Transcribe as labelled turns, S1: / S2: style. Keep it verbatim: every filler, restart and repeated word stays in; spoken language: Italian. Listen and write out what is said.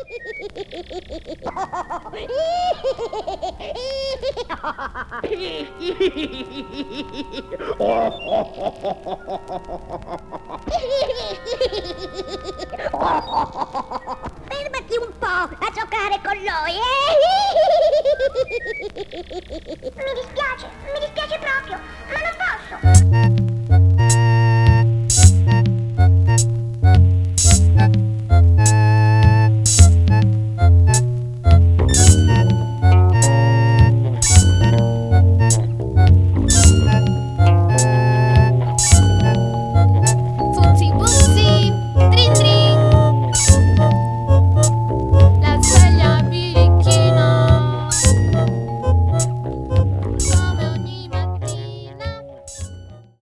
S1: Fermati un po' a giocare con noi. Mi dispiace.